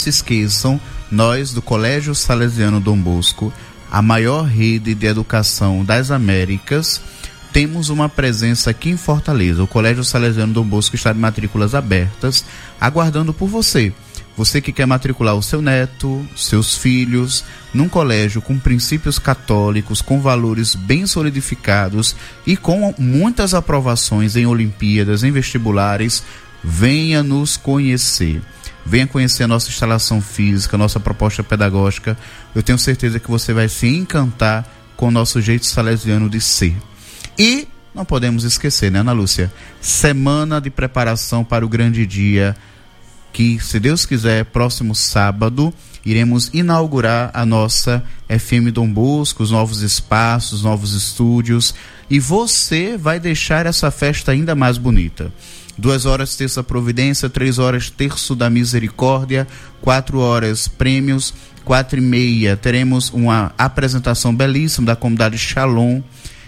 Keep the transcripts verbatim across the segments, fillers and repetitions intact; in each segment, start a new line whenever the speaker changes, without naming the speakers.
se esqueçam, nós do Colégio Salesiano Dom Bosco, a maior rede de educação das Américas, temos uma presença aqui em Fortaleza. O Colégio Salesiano Dom Bosco está de matrículas abertas, aguardando por você. Você que quer matricular o seu neto, seus filhos, num colégio com princípios católicos, com valores bem solidificados e com muitas aprovações em Olimpíadas, em vestibulares, venha nos conhecer. Venha conhecer a nossa instalação física, a nossa proposta pedagógica. Eu tenho certeza que você vai se encantar com o nosso jeito salesiano de ser. E não podemos esquecer, né, Ana Lúcia? Semana de preparação para o grande dia que, se Deus quiser, próximo sábado, iremos inaugurar a nossa F M Dom Bosco, os novos espaços, novos estúdios, e você vai deixar essa festa ainda mais bonita. Duas horas Terça Providência, três horas Terço da Misericórdia, quatro horas prêmios, quatro e meia teremos uma apresentação belíssima da comunidade Shalom,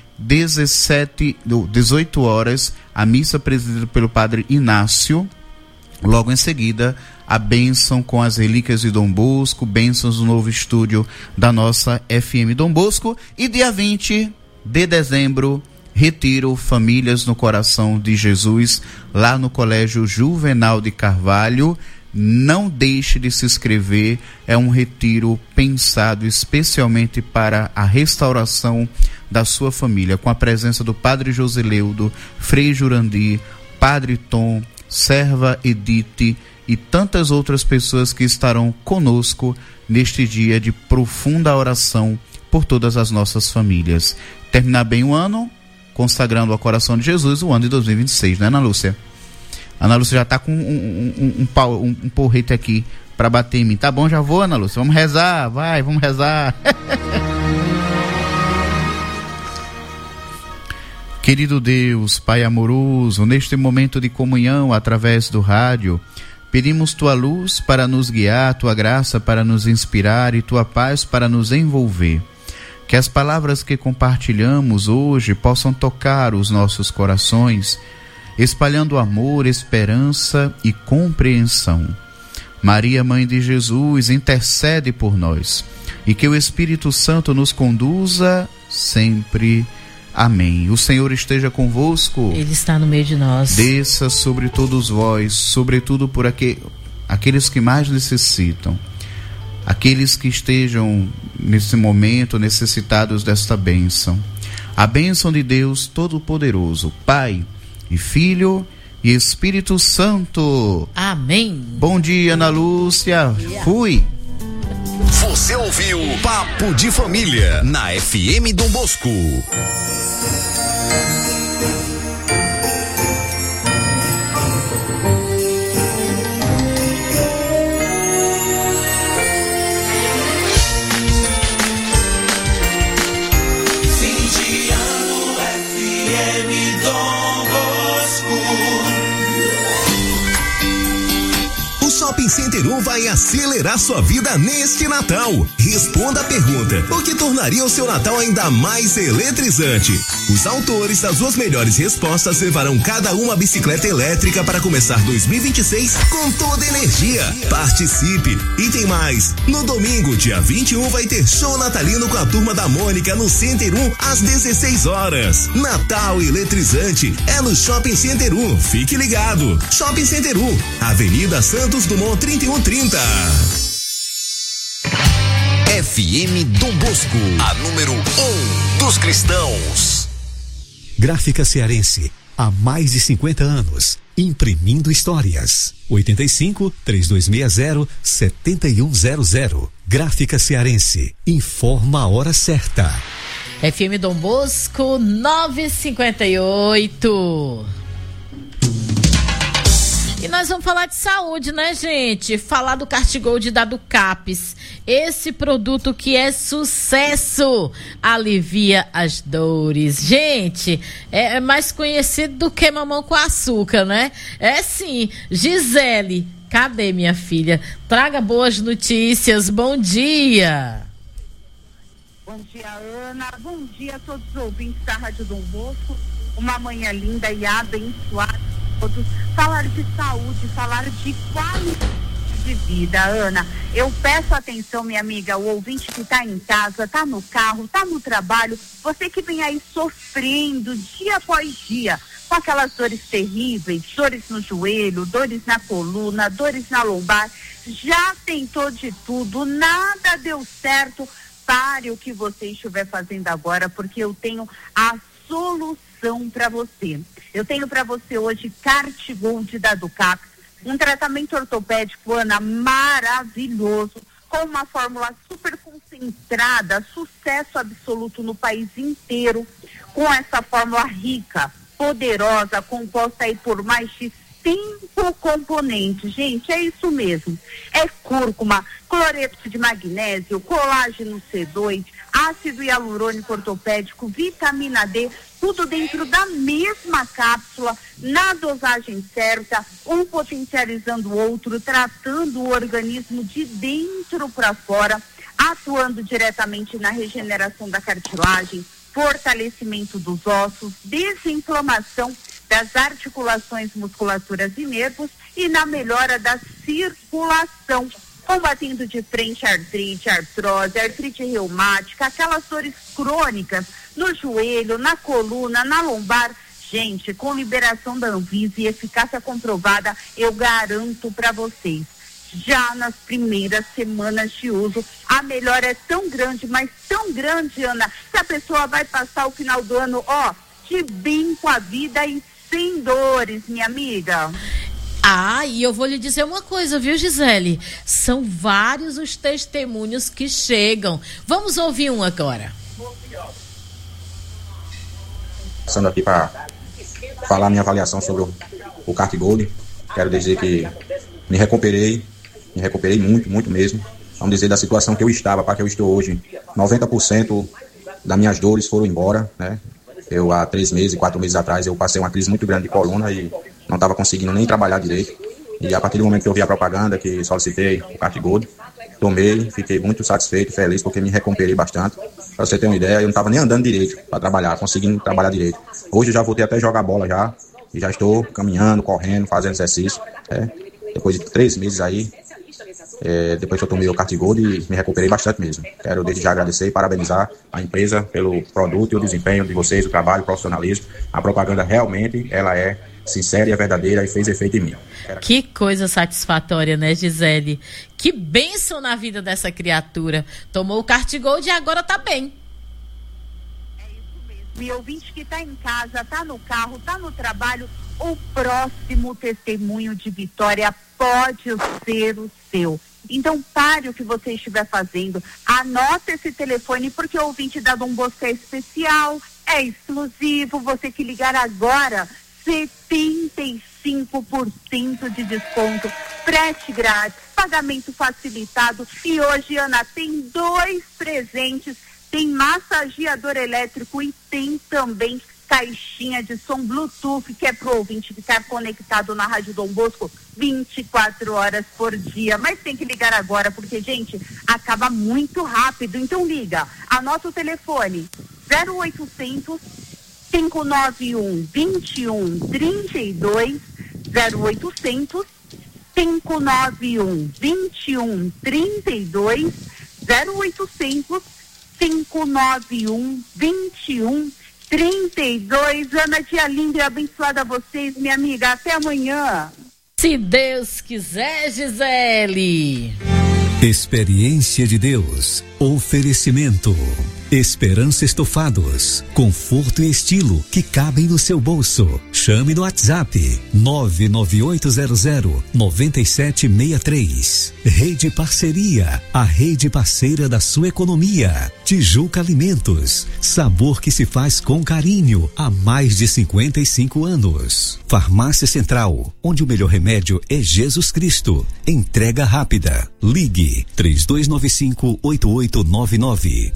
dezessete, dezoito horas a missa presidida pelo Padre Inácio. Logo em seguida, a bênção com as relíquias de Dom Bosco, bênçãos do novo estúdio da nossa F M Dom Bosco. E dia vinte de dezembro, retiro Famílias no Coração de Jesus, lá no Colégio Juvenal de Carvalho. Não deixe de se inscrever, é um retiro pensado especialmente para a restauração da sua família, com a presença do Padre Joseleudo, Frei Jurandir, Padre Tom, Serva Edith e tantas outras pessoas que estarão conosco neste dia de profunda oração por todas as nossas famílias. Terminar bem o ano, consagrando ao coração de Jesus o ano de dois mil e vinte e seis, né, Ana Lúcia? Ana Lúcia já está com um, um, um, um, pau, um, um porrete aqui para bater em mim. Tá bom, já vou, Ana Lúcia. Vamos rezar, vai, vamos rezar. Querido Deus, Pai amoroso, neste momento de comunhão através do rádio, pedimos Tua luz para nos guiar, Tua graça para nos inspirar e Tua paz para nos envolver. Que as palavras que compartilhamos hoje possam tocar os nossos corações, espalhando amor, esperança e compreensão. Maria, Mãe de Jesus, intercede por nós e que o Espírito Santo nos conduza sempre. Amém. O Senhor esteja convosco.
Ele está no meio de nós.
Desça sobre todos vós, sobretudo por aqu- aqueles que mais necessitam. Aqueles que estejam nesse momento necessitados desta bênção. A bênção de Deus Todo-Poderoso, Pai e Filho e Espírito Santo.
Amém.
Bom dia, Ana Lúcia. Fui.
Você ouviu Papo de Família na F M Dom Bosco.
Shopping Center um vai acelerar sua vida neste Natal. Responda a pergunta: o que tornaria o seu Natal ainda mais eletrizante? Os autores das duas melhores respostas levarão cada uma bicicleta elétrica para começar dois mil e vinte e seis com toda energia. Participe! E tem mais: no domingo, dia vinte e um, vai ter show natalino com a Turma da Mônica no Center um às dezesseis horas. Natal eletrizante é no Shopping Center um. Fique ligado. Shopping Center um, Avenida Santos Dumont trinta e um trinta.
F M Dom Bosco, a número um dos cristãos.
Gráfica Cearense, há mais de cinquenta anos, imprimindo histórias. oitenta e cinco, três dois seis zero, sete um zero zero. Gráfica Cearense, informa a hora certa.
F M Dom Bosco, nove e cinquenta e oito. E nós vamos falar de saúde, né, gente? Falar do Cartigold da Ducapes. Esse produto que é sucesso, alivia as dores. Gente, é mais conhecido do que mamão com açúcar, né? É sim. Gisele, cadê minha filha? Traga boas notícias. Bom dia.
Bom dia, Ana. Bom dia a todos os ouvintes da Rádio Dom Bosco. Uma manhã linda e abençoada. Falar de saúde, falar de qualidade de de vida, Ana. Eu peço atenção, minha amiga, o ouvinte que está em casa, está no carro, está no trabalho, você que vem aí sofrendo dia após dia, com aquelas dores terríveis, dores no joelho, dores na coluna, dores na lombar, já tentou de tudo, nada deu certo. Pare o que você estiver fazendo agora, porque eu tenho a solução para você. Eu tenho para você hoje Cartigold da Ducaps, um tratamento ortopédico, Ana, maravilhoso, com uma fórmula super concentrada, sucesso absoluto no país inteiro, com essa fórmula rica, poderosa, composta aí por mais de cinco componentes. Gente, é isso mesmo. É cúrcuma, cloreto de magnésio, colágeno C dois, ácido hialurônico ortopédico, vitamina D, tudo dentro da mesma cápsula, na dosagem certa, um potencializando o outro, tratando o organismo de dentro para fora, atuando diretamente na regeneração da cartilagem, fortalecimento dos ossos, desinflamação das articulações, musculaturas e nervos e na melhora da circulação, combatendo de frente a artrite, artrose, artrite reumática, aquelas dores crônicas no joelho, na coluna, na lombar. Gente, com liberação da Anvisa e eficácia comprovada, eu garanto para vocês, já nas primeiras semanas de uso, a melhora é tão grande, mas tão grande, Ana, que a pessoa vai passar o final do ano, ó, de bem com a vida e sem dores, minha amiga.
Ah, e eu vou lhe dizer uma coisa, viu, Gisele? São vários os testemunhos que chegam. Vamos ouvir um agora.
Passando aqui para falar minha avaliação sobre o, o Cartigold. Quero dizer que me recuperei, me recuperei muito, muito mesmo. Vamos dizer da situação que eu estava para que eu estou hoje. noventa por cento das minhas dores foram embora, né? Eu, há três meses, quatro meses atrás, eu passei uma crise muito grande de coluna e não estava conseguindo nem trabalhar direito. E a partir do momento que eu vi a propaganda, que solicitei o Cartigold, tomei, fiquei muito satisfeito, feliz, porque me recuperei bastante. Para você ter uma ideia, eu não estava nem andando direito para trabalhar, conseguindo trabalhar direito. Hoje eu já voltei até jogar bola já, e já estou caminhando, correndo, fazendo exercício. É. Depois de três meses aí, é, depois que eu tomei o Cartigold, me recuperei bastante mesmo. Quero desde já agradecer e parabenizar a empresa pelo produto e o desempenho de vocês, o trabalho, o profissionalismo. A propaganda realmente, ela é sincera e é verdadeira e fez efeito em mim.
Que coisa satisfatória, né, Gisele? Que bênção na vida dessa criatura. Tomou o Cartigold e agora tá bem.
É isso mesmo. E ouvinte que tá em casa, tá no carro, tá no trabalho, o próximo testemunho de vitória pode ser o seu. Então pare o que você estiver fazendo, anota esse telefone, porque o ouvinte da Dom Bosco é especial, é exclusivo, você que ligar agora, setenta e cinco por cento de desconto, frete grátis, pagamento facilitado. E hoje, Ana, tem dois presentes, tem massageador elétrico e tem também caixinha de som Bluetooth, que é pro ouvinte ficar conectado na Rádio Dom Bosco vinte e quatro horas por dia. Mas tem que ligar agora, porque, gente, acaba muito rápido. Então liga, anota o telefone zero oitocentos, cinco nove um, dois um três dois, zero oitocentos, cinco nove um, dois um três dois, zero oitocentos, cinco nove um, dois um trinta e dois. Ana, dia linda e abençoada a vocês, minha amiga. Até amanhã.
Se Deus quiser, Gisele.
Experiência de Deus. Oferecimento. Esperança Estofados. Conforto e estilo que cabem no seu bolso. Chame no WhatsApp nove nove oito zero zero nove sete seis três. Rede Parceria. A rede parceira da sua economia. Tijuca Alimentos. Sabor que se faz com carinho há mais de cinquenta e cinco anos. Farmácia Central, onde o melhor remédio é Jesus Cristo. Entrega rápida. Ligue três dois nove cinco, oito oito nove nove.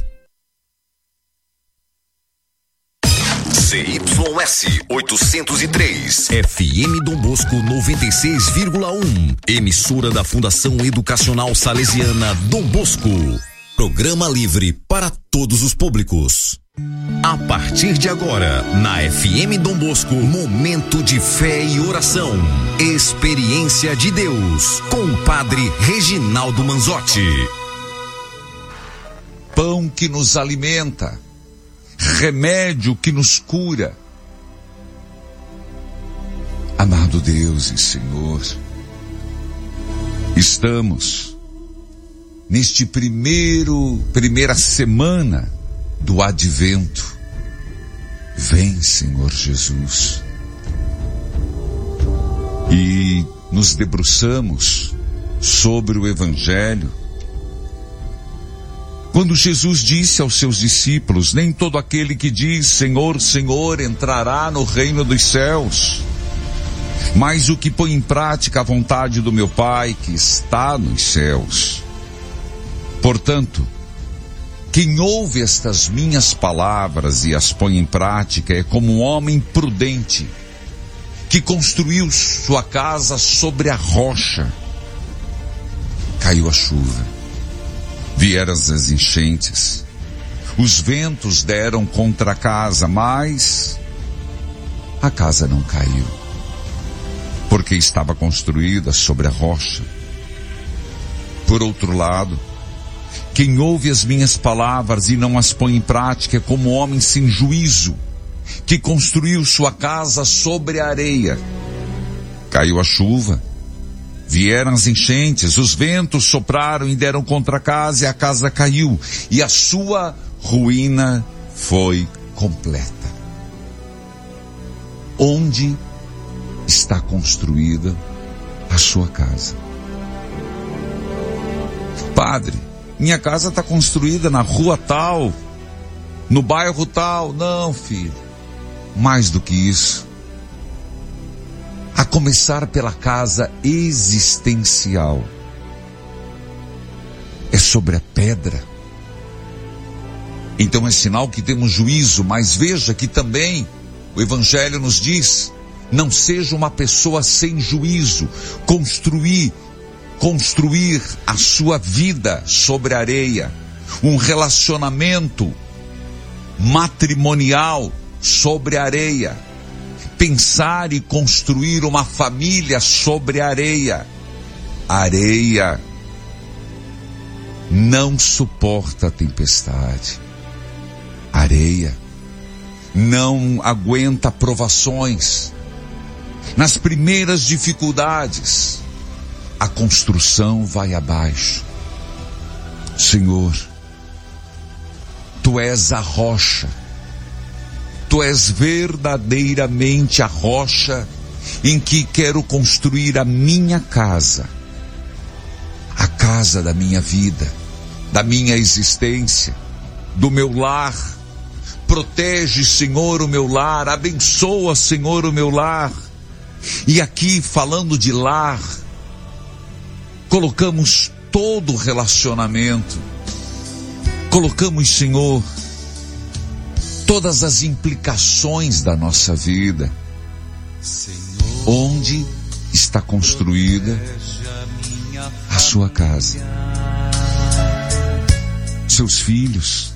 C Y S oitocentos e três, F M Dom Bosco noventa e seis vírgula um, emissora da Fundação Educacional Salesiana Dom Bosco. Programa livre para todos os públicos. A partir de agora, na F M Dom Bosco, momento de fé e oração. Experiência de Deus, com o padre Reginaldo Manzotti.
Pão que nos alimenta, remédio que nos cura. Amado Deus e Senhor, estamos neste primeiro, primeira semana do Advento. Vem, Senhor Jesus. E nos debruçamos sobre o Evangelho. Quando Jesus disse aos seus discípulos: nem todo aquele que diz Senhor, Senhor entrará no reino dos céus, mas o que põe em prática a vontade do meu Pai que está nos céus. Portanto, quem ouve estas minhas palavras e as põe em prática é como um homem prudente que construiu sua casa sobre a rocha. Caiu a chuva, vieram as enchentes, os ventos deram contra a casa, mas a casa não caiu, porque estava construída sobre a rocha. Por outro lado, quem ouve as minhas palavras e não as põe em prática é como um homem sem juízo, que construiu sua casa sobre a areia. Caiu a chuva, vieram as enchentes, os ventos sopraram e deram contra a casa, e a casa caiu, e a sua ruína foi completa. Onde está construída a sua casa? Padre, minha casa está construída na rua tal, no bairro tal. Não, filho, mais do que isso. A começar pela casa existencial. É sobre a pedra. Então é sinal que temos juízo, mas veja que também o Evangelho nos diz: não seja uma pessoa sem juízo. Construir Construir a sua vida sobre a areia, um relacionamento matrimonial sobre a areia, pensar e construir uma família sobre a areia. A areia não suporta a tempestade. A areia não aguenta provações. Nas primeiras dificuldades, a construção vai abaixo. Senhor, Tu és a rocha. Tu és verdadeiramente a rocha em que quero construir a minha casa. A casa da minha vida, da minha existência, do meu lar. Protege, Senhor, o meu lar. Abençoa, Senhor, o meu lar. E aqui, falando de lar, colocamos todo o relacionamento, colocamos, Senhor, todas as implicações da nossa vida. Onde está construída a sua casa? Seus filhos.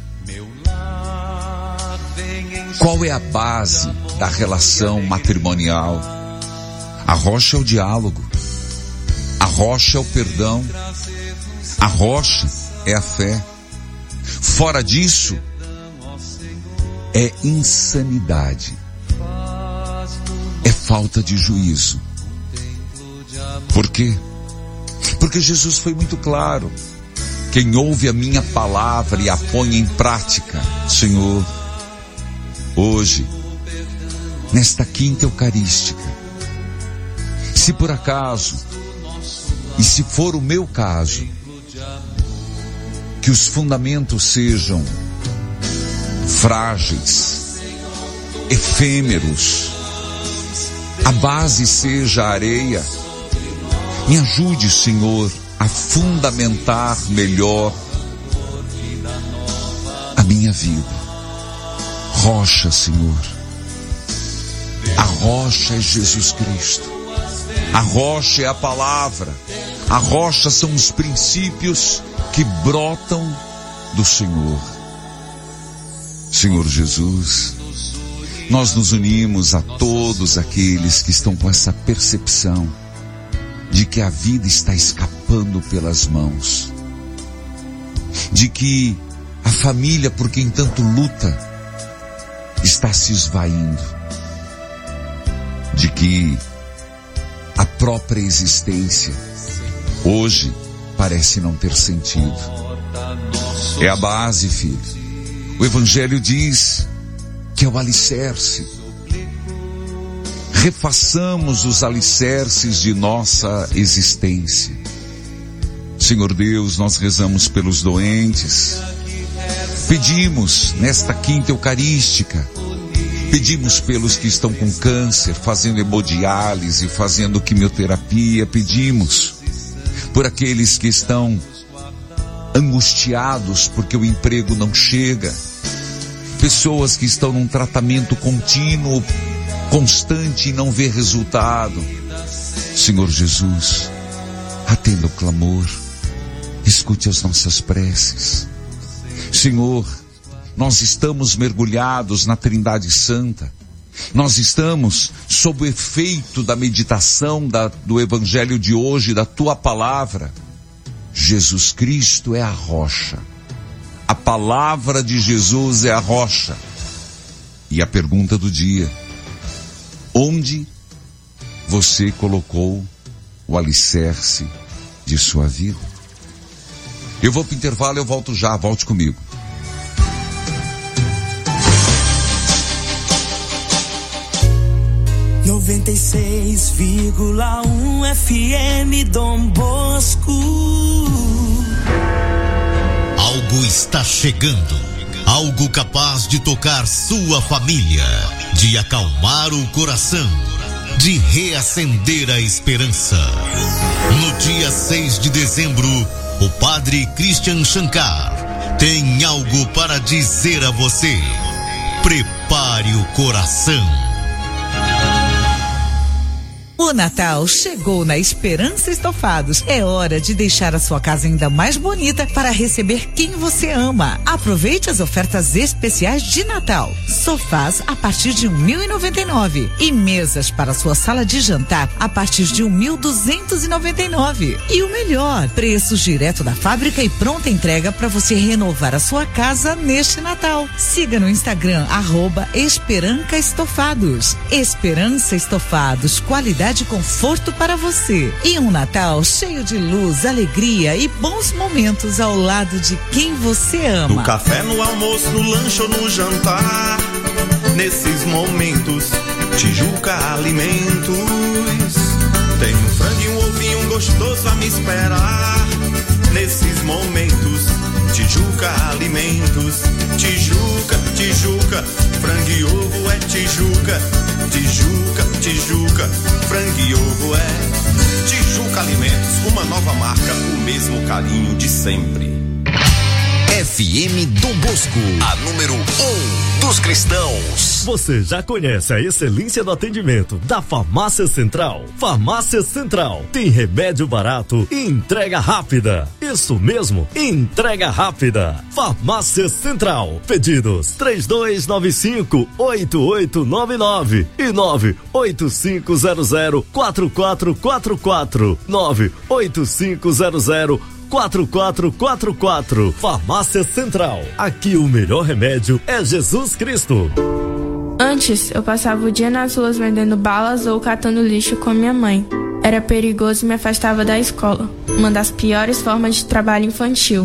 Qual é a base da relação matrimonial? A rocha é o diálogo. A rocha é o perdão. A rocha é a fé. Fora disso, é insanidade. É falta de juízo. Por quê? Porque Jesus foi muito claro. Quem ouve a minha palavra e a põe em prática, Senhor, hoje, nesta quinta eucarística, se por acaso, e se for o meu caso, que os fundamentos sejam frágeis, efêmeros, a base seja a areia, me ajude, Senhor, a fundamentar melhor a minha vida. Rocha, Senhor. A rocha é Jesus Cristo. A rocha é a palavra. A rocha são os princípios que brotam do Senhor. Senhor Jesus, nós nos unimos a todos aqueles que estão com essa percepção de que a vida está escapando pelas mãos, de que a família por quem tanto luta está se esvaindo, de que a própria existência hoje parece não ter sentido. É a base, filho. O Evangelho diz que é o alicerce. Refaçamos os alicerces de nossa existência. Senhor Deus, nós rezamos pelos doentes. Pedimos nesta quinta eucarística, pedimos pelos que estão com câncer, fazendo hemodiálise, fazendo quimioterapia, pedimos por aqueles que estão angustiados porque o emprego não chega, pessoas que estão num tratamento contínuo, constante e não vê resultado. Senhor Jesus, atenda o clamor, escute as nossas preces. Senhor, nós estamos mergulhados na Trindade Santa, nós estamos sob o efeito da meditação da, do Evangelho de hoje, da Tua Palavra. Jesus Cristo é a rocha, a palavra de Jesus é a rocha. E a pergunta do dia: onde você colocou o alicerce de sua vida? Eu vou para o intervalo, eu volto já, volte comigo.
noventa e seis vírgula um F M Dom Bosco.
Algo está chegando, algo capaz de tocar sua família, de acalmar o coração, de reacender a esperança. No dia seis de dezembro, o Padre Christian Shankar tem algo para dizer a você. Prepare o coração.
O Natal chegou na Esperança Estofados. É hora de deixar a sua casa ainda mais bonita para receber quem você ama. Aproveite as ofertas especiais de Natal. Sofás a partir de mil e noventa e nove reais e mesas para sua sala de jantar a partir de mil duzentos e noventa e nove reais. E o melhor, preços direto da fábrica e pronta entrega para você renovar a sua casa neste Natal. Siga no Instagram arroba Esperança Estofados. Esperança Estofados, qualidade e conforto para você. E um Natal cheio de luz, alegria e bons momentos ao lado de quem você ama.
No café, no almoço, no lanche ou no jantar, nesses momentos, Tijuca Alimentos tem um frango e um ovinho gostoso a me esperar. Nesses momentos, Tijuca Alimentos, Tijuca, Tijuca, frango e ovo é Tijuca. Tijuca, Tijuca, frango e ovo é Tijuca Alimentos, uma nova marca, o mesmo carinho de sempre.
F M Dom Bosco, a número um dos cristãos.
Você já conhece a excelência do atendimento da Farmácia Central? Farmácia Central tem remédio barato e entrega rápida. Isso mesmo, entrega rápida. Farmácia Central. Pedidos três dois nove cinco, oito oito nove nove e nove oito cinco zero zero quatro quatro quatro quatro. nove oito cinco zero zero quatro quatro quatro quatro. Farmácia Central. Aqui o melhor remédio é Jesus Cristo.
Antes, eu passava o dia nas ruas vendendo balas ou catando lixo com minha mãe. Era perigoso e me afastava da escola. Uma das piores formas de trabalho infantil.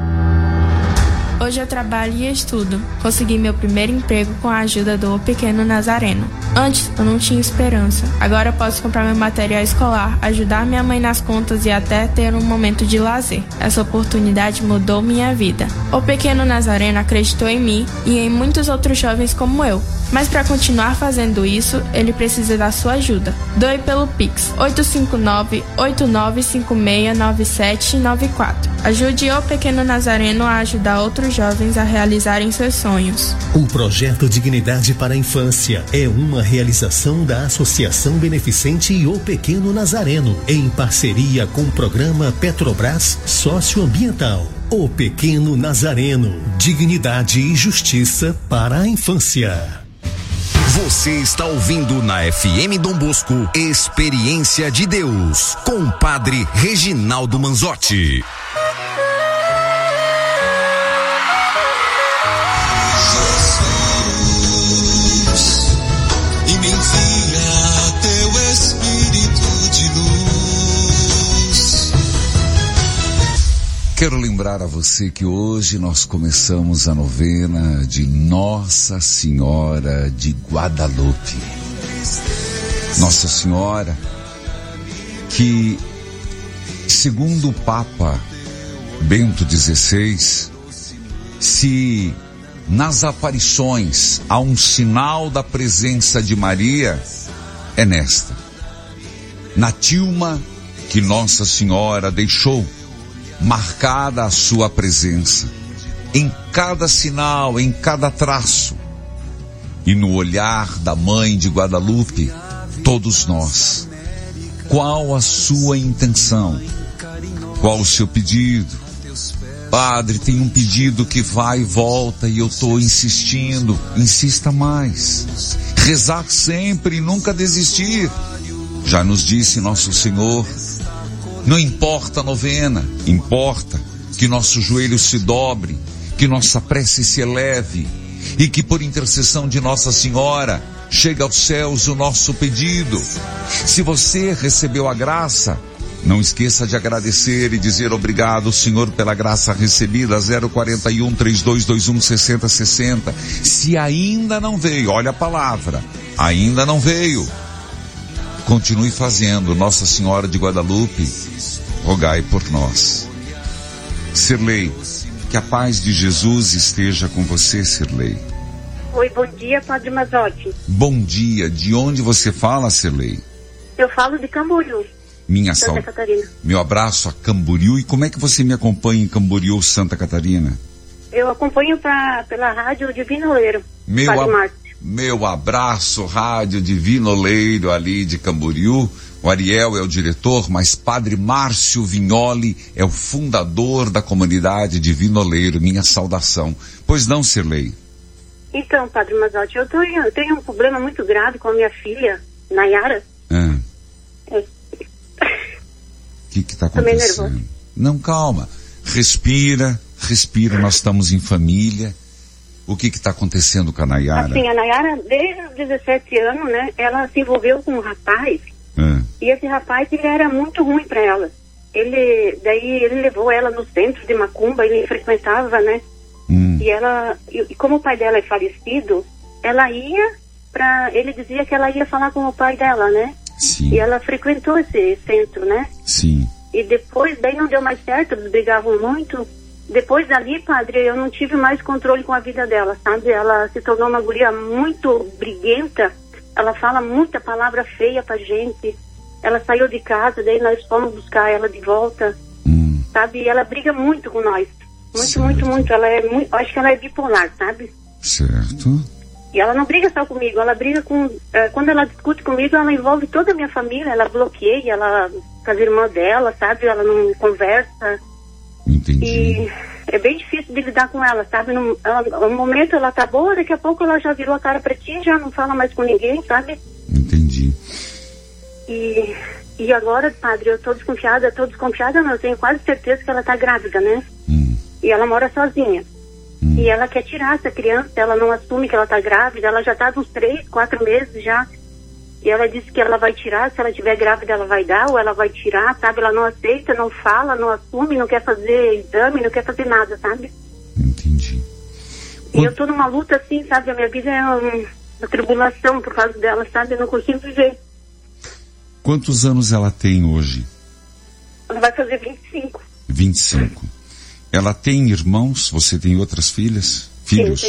Hoje eu trabalho e estudo. Consegui meu primeiro emprego com a ajuda do O Pequeno Nazareno. Antes eu não tinha esperança. Agora eu posso comprar meu material escolar, ajudar minha mãe nas contas e até ter um momento de lazer. Essa oportunidade mudou minha vida. O Pequeno Nazareno acreditou em mim e em muitos outros jovens como eu. Mas para continuar fazendo isso, ele precisa da sua ajuda. Doe pelo Pix oito cinco nove, oito nove cinco seis, nove sete nove quatro. Ajude o Pequeno Nazareno a ajudar outros jovens a realizarem seus sonhos.
O projeto Dignidade para a Infância é uma realização da Associação Beneficente O Pequeno Nazareno, em parceria com o programa Petrobras Socioambiental. O Pequeno Nazareno, dignidade e justiça para a infância.
Você está ouvindo na F M Dom Bosco Experiência de Deus com o Padre Reginaldo Manzotti.
Jesus, e me envia teu Espírito de luz.
Quero lembrar a você que hoje nós começamos a novena de Nossa Senhora de Guadalupe. Nossa Senhora, que, segundo o Papa Bento dezesseis, se nas aparições há um sinal da presença de Maria, é nesta. Na tilma que Nossa Senhora deixou, marcada a sua presença, em cada sinal, em cada traço, e no olhar da Mãe de Guadalupe, todos nós. Qual a sua intenção? Qual o seu pedido? Padre, tem um pedido que vai e volta e eu estou insistindo. Insista mais. Rezar sempre e nunca desistir. Já nos disse Nosso Senhor, não importa a novena, importa que nosso joelho se dobre, que nossa prece se eleve e que por intercessão de Nossa Senhora chegue aos céus o nosso pedido. Se você recebeu a graça, não esqueça de agradecer e dizer obrigado, Senhor, pela graça recebida. Zero quarenta e um, trinta e dois vinte e um, sessenta sessenta. Se ainda não veio, olha a palavra, ainda não veio, continue fazendo. Nossa Senhora de Guadalupe, rogai por nós. Sirlei, que a paz de Jesus esteja com você, Sirlei.
Oi, bom dia, Padre Manzotti.
Bom dia, de onde você fala, Sirlei?
Eu falo de Camboriú,
Minha
Santa
sal...
Catarina.
Meu abraço a Camboriú. E como é que você me acompanha em Camboriú, Santa Catarina?
Eu acompanho pra, pela rádio Divino Oleiro,
Meu,
Padre
a...
Márcio.
Meu abraço, Rádio Divino Oleiro, ali de Camboriú. O Ariel é o diretor, mas Padre Márcio Vignoli é o fundador da comunidade Divino Oleiro. Minha saudação. Pois não, Sirlei?
Então, Padre Manzotti, eu, tô, eu tenho um problema muito grave com a minha filha, Nayara.
Ah.
É.
O que que tá
Tô meio
acontecendo?
nervosa.
Não, calma. Respira, respira, nós estamos em família. O que que tá acontecendo com a Nayara?
Assim, a Nayara, desde os dezessete anos, né, ela se envolveu com um rapaz,
Ah.
e esse rapaz, ele era muito ruim pra ela. Ele, daí ele levou ela no centro de macumba, ele frequentava, né,
Hum.
e ela, e, e como o pai dela é falecido, ela ia pra, ele dizia que ela ia falar com o pai dela, né,
Sim.
e ela frequentou esse centro, né,
Sim.
e depois, daí não deu mais certo, eles brigavam muito. Depois dali, padre, eu não tive mais controle com a vida dela, sabe? Ela se tornou uma guria muito briguenta, ela fala muita palavra feia pra gente. Ela saiu de casa, daí nós fomos buscar ela de volta,
hum.
sabe? E ela briga muito com nós, muito, certo. muito, muito. Ela é muito, acho que ela é bipolar, sabe?
Certo.
E ela não briga só comigo, ela briga com, eh, quando ela discute comigo, ela envolve toda a minha família, ela bloqueia, ela, com as irmãs dela, sabe? Ela não conversa.
Entendi.
E é bem difícil de lidar com ela, sabe? No, ela, no momento ela tá boa, daqui a pouco ela já virou a cara pra ti, já não fala mais com ninguém, sabe?
Entendi.
E, e agora, padre, eu tô desconfiada, tô desconfiada, não, eu tenho quase certeza que ela tá grávida, né?
Hum.
E ela mora sozinha. Hum. E ela quer tirar essa criança, ela não assume que ela tá grávida, ela já tá uns três, quatro meses já. E ela disse que ela vai tirar, se ela estiver grávida ela vai dar, ou ela vai tirar, sabe? Ela não aceita, não fala, não assume, não quer fazer exame, não quer fazer nada, sabe?
Entendi.
E o... eu tô numa luta assim, sabe? A minha vida é um, uma tribulação por causa dela, sabe? Eu não consigo viver.
Quantos anos ela tem hoje?
Ela vai fazer vinte e cinco.
vinte e cinco. Ela tem irmãos? Você tem outras filhas? Filhos?
Sim, tem mais,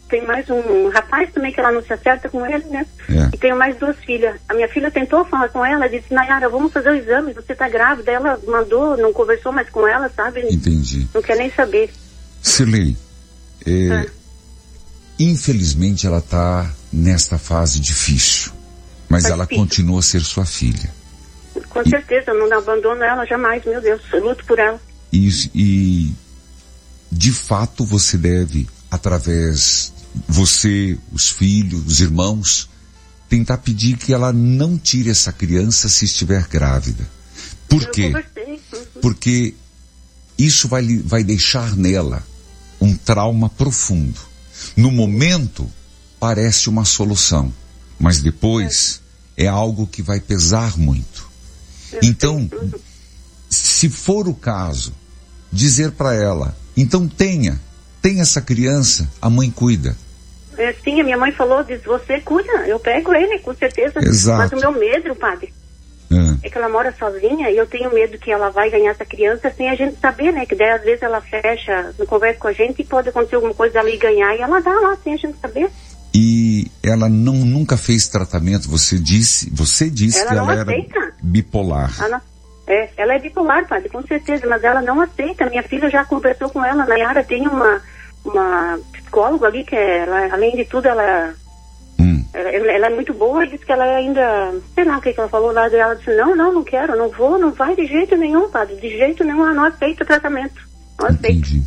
tem mais um rapaz também que ela não se acerta com ele, né?
É.
E tenho mais duas filhas. A minha filha tentou falar com ela, disse, Nayara, vamos fazer o exame, você tá grávida. Ela mandou, não conversou mais com ela, sabe?
Entendi.
Não quer nem saber.
Sirlei, é,
Ah.
infelizmente ela tá nesta fase difícil, mas
Tá
ela
difícil.
continua a ser sua filha.
Com certeza, eu não abandono ela jamais, meu Deus, eu luto por ela.
E, e de fato você deve, através você, os filhos, os irmãos, tentar pedir que ela não tire essa criança se estiver grávida. Por
Eu
quê?
conversei. Uhum.
Porque isso vai, lhe- vai deixar nela um trauma profundo. No momento, parece uma solução, mas depois é algo que vai pesar muito. Então, se for o caso, dizer para ela, então tenha, tenha essa criança, a mãe cuida.
É, sim, a minha mãe falou, diz, você cuida, eu pego ele, com certeza.
Exato.
Mas o meu medo, padre,
É.
é que ela mora sozinha e eu tenho medo que ela vai ganhar essa criança sem a gente saber, né? Que daí às vezes ela fecha, não conversa com a gente e pode acontecer alguma coisa ali ganhar e ela dá lá sem a gente saber.
E ela não, nunca fez tratamento, você disse, você disse
Ela
que
não
ela era
aceita.
bipolar.
Ela, é, ela é bipolar, padre, com certeza, mas ela não aceita. Minha filha já conversou com ela, Nayara tem uma, uma psicóloga ali que é, ela, além de tudo, ela,
hum.
ela, ela é muito boa e disse que ela ainda, sei lá o que, que ela falou lá, ela disse, não, não, não quero, não vou, não vai de jeito nenhum, padre, de jeito nenhum, ela não aceita o tratamento, não aceita.
Entendi.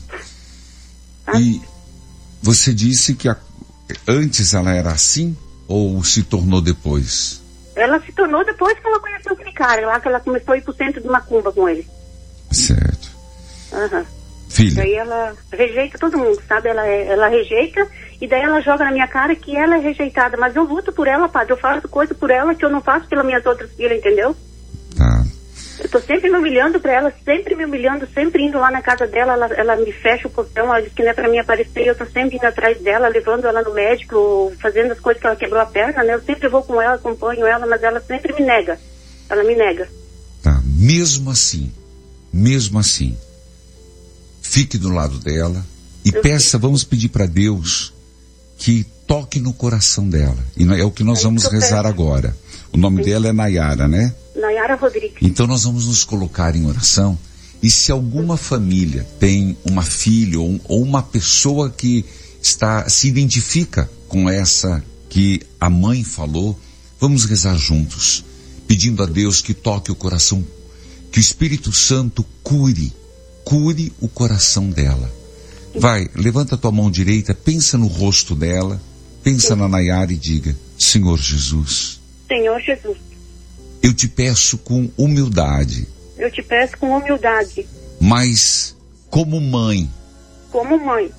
E você disse que a, antes ela era assim ou se tornou depois?
Ela se tornou depois que ela conheceu aquele cara, lá que ela começou a ir pro centro de macumba com ele.
Certo.
Aham.
Filha.
Daí ela rejeita todo mundo, sabe? Ela, é- ela rejeita e daí ela joga na minha cara que ela é rejeitada. Mas eu luto por ela, padre. Eu faço coisa por ela que eu não faço pelas minhas outras filhas, entendeu?
Tá.
Eu tô sempre me humilhando pra ela, sempre me humilhando, sempre indo lá na casa dela. Ela, ela me fecha o portão, ela diz que não é pra mim aparecer. Eu tô sempre indo atrás dela, levando ela no médico, fazendo as coisas que ela quebrou a perna, né? Eu sempre vou com ela, acompanho ela, mas ela sempre me nega. Ela me nega.
Tá. Mesmo assim, mesmo assim, fique do lado dela e peça, vamos pedir para Deus que toque no coração dela. E é o que nós vamos rezar agora. O nome dela é Nayara, né?
Nayara Rodrigues.
Então nós vamos nos colocar em oração. E se alguma família tem uma filha ou, ou uma pessoa que está, se identifica com essa que a mãe falou, vamos rezar juntos, pedindo a Deus que toque o coração, que o Espírito Santo cure, cure o coração dela. Vai, levanta a tua mão direita, pensa no rosto dela, pensa na Nayara e diga, Senhor Jesus,
Senhor Jesus,
eu te peço com humildade,
eu te peço com humildade,
mas como mãe,
como mãe,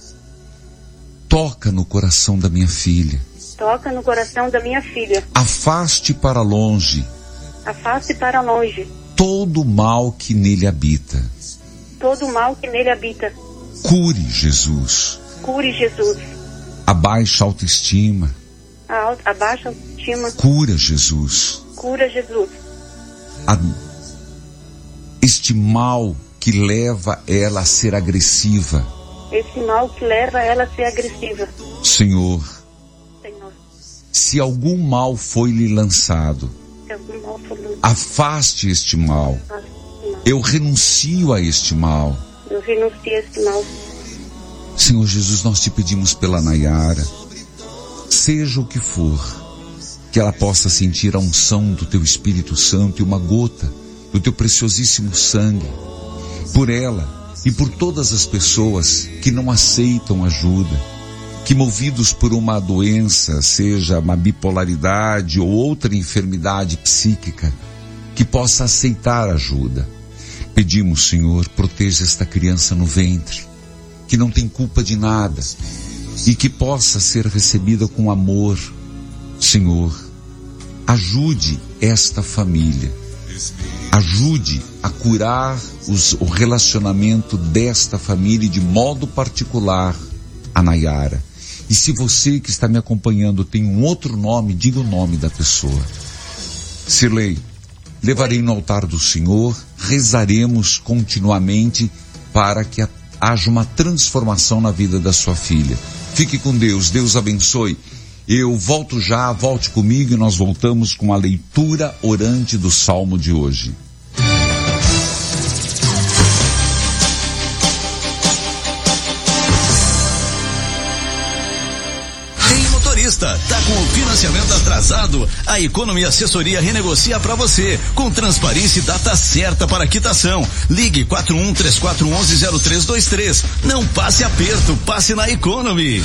toca no coração da minha filha,
toca no coração da minha filha,
afaste para longe
afaste para longe
todo o mal que nele habita.
todo o mal que nele habita.
Cure, Jesus.
Cure, Jesus.
Abaixa a autoestima.
A alta, abaixa a autoestima.
Cura, Jesus.
Cura, Jesus.
A, este mal que leva ela a ser agressiva.
Esse mal que leva ela a ser agressiva.
Senhor,
Senhor,
se algum mal foi lhe lançado,
se algum mal for lançado,
afaste este mal. Eu renuncio a este mal.
eu renuncio a esse mal.
Senhor Jesus, nós te pedimos pela Nayara, seja o que for, que ela possa sentir a unção do teu Espírito Santo e uma gota do teu preciosíssimo sangue, por ela e por todas as pessoas que não aceitam ajuda, que movidos por uma doença, seja uma bipolaridade ou outra enfermidade psíquica, que possa aceitar ajuda. Pedimos, Senhor, proteja esta criança no ventre, que não tem culpa de nada, e que possa ser recebida com amor. Senhor, ajude esta família, ajude a curar os, o relacionamento desta família e de modo particular a Nayara. E se você que está me acompanhando tem um outro nome, diga o nome da pessoa. Sirlei, levarei no altar do Senhor, rezaremos continuamente para que haja uma transformação na vida da sua filha. Fique com Deus, Deus abençoe. Eu volto já, volte comigo e nós voltamos com a leitura orante do Salmo de hoje.
Tá com o financiamento atrasado? A Economy Assessoria renegocia para você, com transparência e data certa para quitação. Ligue quatro um três quatro um um zero três dois três. Não passe aperto, passe na Economy.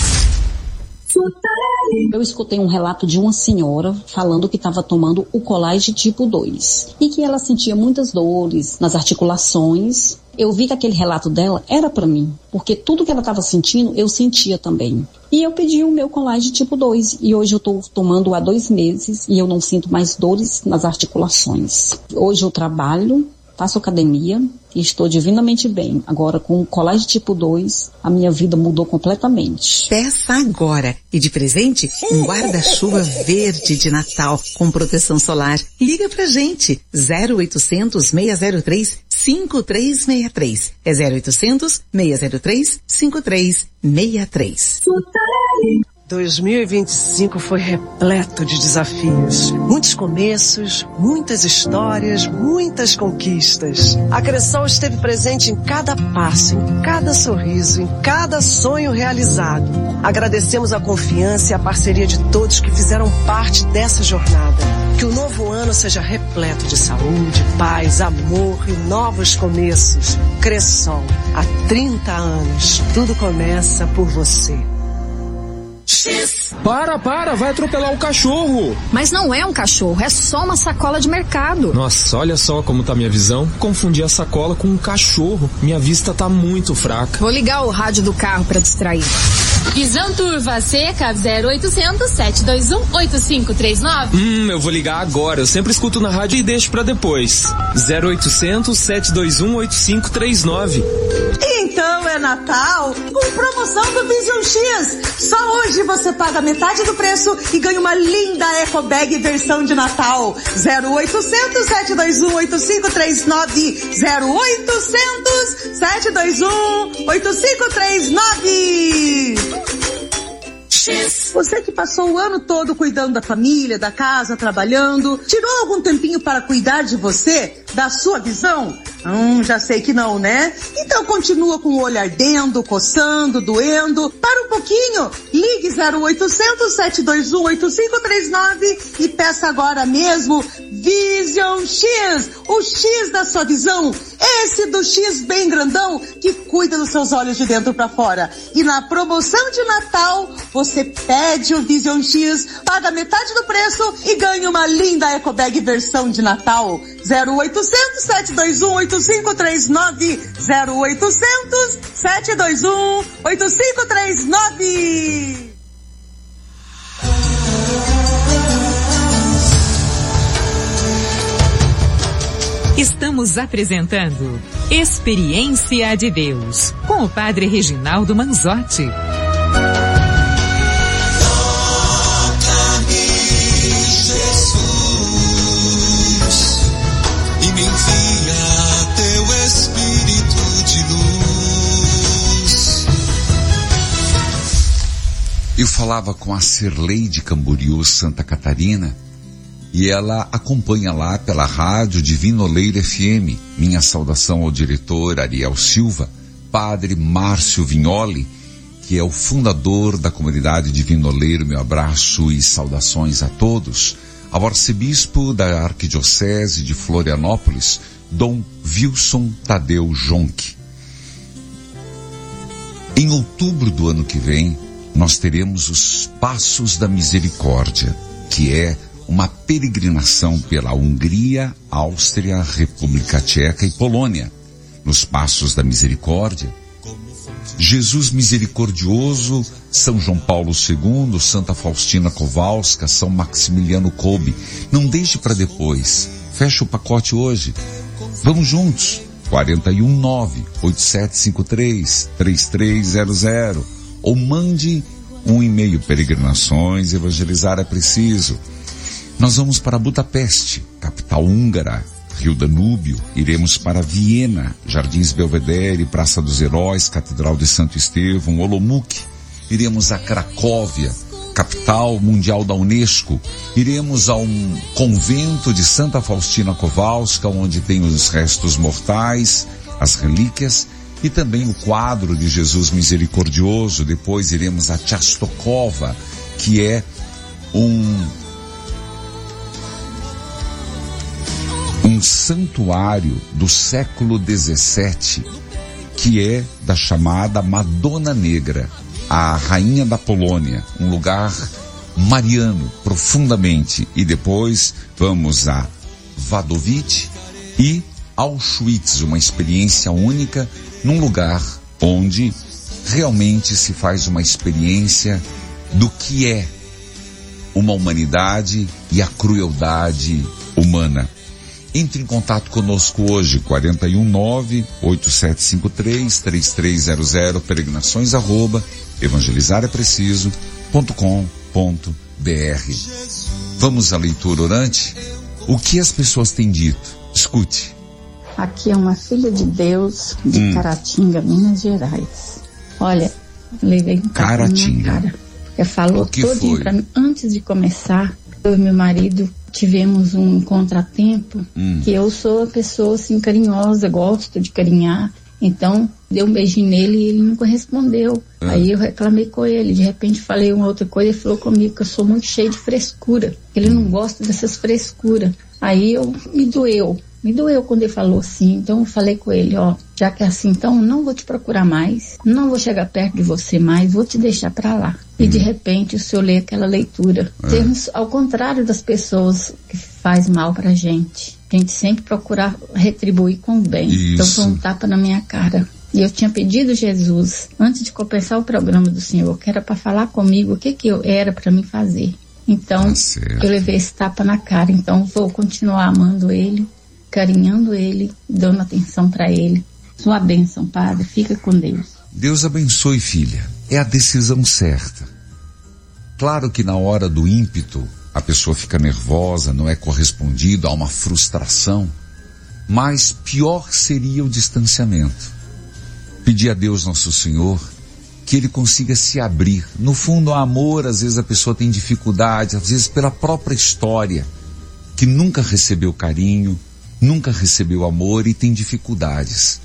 Eu escutei um relato de uma senhora falando que estava tomando o Colage tipo dois e que ela sentia muitas dores nas articulações. Eu vi que aquele relato dela era para mim, porque tudo que ela estava sentindo, eu sentia também. E eu pedi o meu Colage tipo dois e hoje eu estou tomando há dois meses e eu não sinto mais dores nas articulações. Hoje eu trabalho, faço academia e estou divinamente bem. Agora, com o Colage tipo dois, a minha vida mudou completamente.
Peça agora. E de presente, um guarda-chuva verde de Natal com proteção solar. Liga pra gente. zero oitocentos, seis zero três, cinco três seis três. É zero oitocentos, seis zero três, cinco três seis três.
dois mil e vinte e cinco foi repleto de desafios. Muitos começos, muitas histórias, muitas conquistas. A Cressol esteve presente em cada passo, em cada sorriso, em cada sonho realizado. Agradecemos a confiança e a parceria de todos que fizeram parte dessa jornada. Que o novo ano seja repleto de saúde, paz, amor e novos começos. Cressol, há trinta anos, tudo começa por você.
X. Para, para, vai atropelar o cachorro.
Mas não é um cachorro, é só uma sacola de mercado.
Nossa, olha só como tá minha visão. Confundi a sacola com um cachorro. Minha vista tá muito fraca.
Vou ligar o rádio do carro pra distrair.
Visão Turva Seca zero oitocentos, sete dois um, oito cinco três nove.
Hum, eu vou ligar agora. Eu sempre escuto na rádio e deixo pra depois. zero oitocentos, sete dois um, oito cinco três nove.
Então é Natal com promoção do Vision X. Só hoje você paga metade do preço e ganha uma linda Eco Bag versão de Natal. zero oitocentos, sete dois um, oito cinco três nove. zero oitocentos, sete dois um, oito cinco três nove. Você que passou o ano todo cuidando da família, da casa, trabalhando, tirou algum tempinho para cuidar de você, da sua visão? Hum, já sei que não, né? Então continua com o olho ardendo, coçando, doendo. Para um pouquinho, ligue zero oitocentos, sete dois um, oito cinco três nove e peça agora mesmo Vision X, o X da sua visão, esse do X bem grandão que cuida dos seus olhos de dentro para fora. E na promoção de Natal, você pede o Vision X, paga metade do preço e ganha uma linda Eco Bag versão de Natal. zero oitocentos, sete dois um, oito cinco três nove. zero oitocentos, sete dois um, oito cinco três nove.
Estamos apresentando Experiência de Deus com o Padre Reginaldo Manzotti.
Eu falava com a Cirlei de Camboriú, Santa Catarina, e ela acompanha lá pela rádio Divino Oleiro F M. Minha saudação ao diretor Ariel Silva, padre Márcio Vignoli, que é o fundador da comunidade Divino Oleiro. Meu abraço e saudações a todos. Ao arcebispo da Arquidiocese de Florianópolis, Dom Wilson Tadeu Jonque. Em outubro do ano que vem, nós teremos os Passos da Misericórdia, que é uma peregrinação pela Hungria, Áustria, República Tcheca e Polônia. Nos Passos da Misericórdia, Jesus Misericordioso, São João Paulo segundo, Santa Faustina Kowalska, São Maximiliano Kolbe. Não deixe para depois. Fecha o pacote hoje. Vamos juntos. quatro um nove, oito sete cinco três, três três zero zero. Ou mande um e-mail: peregrinações, evangelizar é preciso. Nós vamos para Budapeste, capital húngara, Rio Danúbio. Iremos para Viena, Jardins Belvedere, Praça dos Heróis, Catedral de Santo Estevão, Olomouc, iremos a Cracóvia, capital mundial da Unesco, iremos a um convento de Santa Faustina Kowalska, onde tem os restos mortais, as relíquias, e também o quadro de Jesus misericordioso. Depois iremos a Częstochowa, que é um um santuário do século dezessete, que é da chamada Madonna Negra, a rainha da Polônia, um lugar mariano profundamente. E depois vamos a Wadowice e Auschwitz, uma experiência única num lugar onde realmente se faz uma experiência do que é uma humanidade e a crueldade humana. Entre em contato conosco hoje, quatro um nove, oito sete cinco três, três três zero zero, peregrinações arroba, evangelizarepreciso.com.br. Vamos à leitura orante? O que as pessoas têm dito? Escute.
Aqui é uma filha de Deus de hum. Caratinga, Minas Gerais. Olha, levei um tapa na minha cara. Ela falou todinho pra mim, antes de começar, eu e meu marido tivemos um contratempo, hum. que eu sou uma pessoa assim carinhosa, gosto de carinhar, então dei um beijinho nele e ele não correspondeu. Ah. Aí eu reclamei com ele, de repente falei uma outra coisa, ele falou comigo que eu sou muito cheio de frescura, que ele não gosta dessas frescuras. Aí eu me doeu. Me doeu quando ele falou assim, então eu falei com ele, ó, já que é assim, então não vou te procurar mais, não vou chegar perto de você mais, vou te deixar pra lá. E hum. de repente o senhor lê aquela leitura. É. Termos, ao contrário das pessoas que faz mal pra gente, a gente sempre procurar retribuir com o bem. Isso. Então foi um tapa na minha cara. E eu tinha pedido Jesus, antes de começar o programa do Senhor, que era pra falar comigo o que que eu era pra mim fazer. Então, tá eu levei esse tapa na cara, então vou continuar amando ele, carinhando ele, dando atenção para ele. Sua bênção, Padre, fica com Deus.
Deus abençoe, filha. É a decisão certa. Claro que na hora do ímpeto, a pessoa fica nervosa, não é correspondido, há uma frustração, mas pior seria o distanciamento. Pedir a Deus Nosso Senhor que Ele consiga se abrir. No fundo, o amor, às vezes a pessoa tem dificuldade, às vezes pela própria história, que nunca recebeu carinho, nunca recebeu amor e tem dificuldades.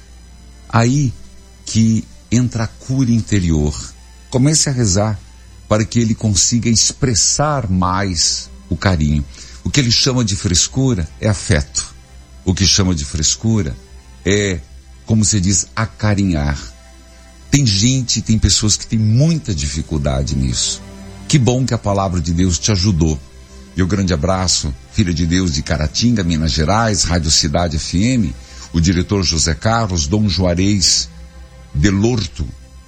Aí que entra a cura interior. Comece a rezar para que ele consiga expressar mais o carinho. O que ele chama de frescura é afeto. O que chama de frescura é, como se diz, acarinhar. Tem gente, tem pessoas que têm muita dificuldade nisso. Que bom que a palavra de Deus te ajudou. Meu grande abraço, filha de Deus de Caratinga, Minas Gerais, Rádio Cidade F M, o diretor José Carlos, Dom Juarez Delorto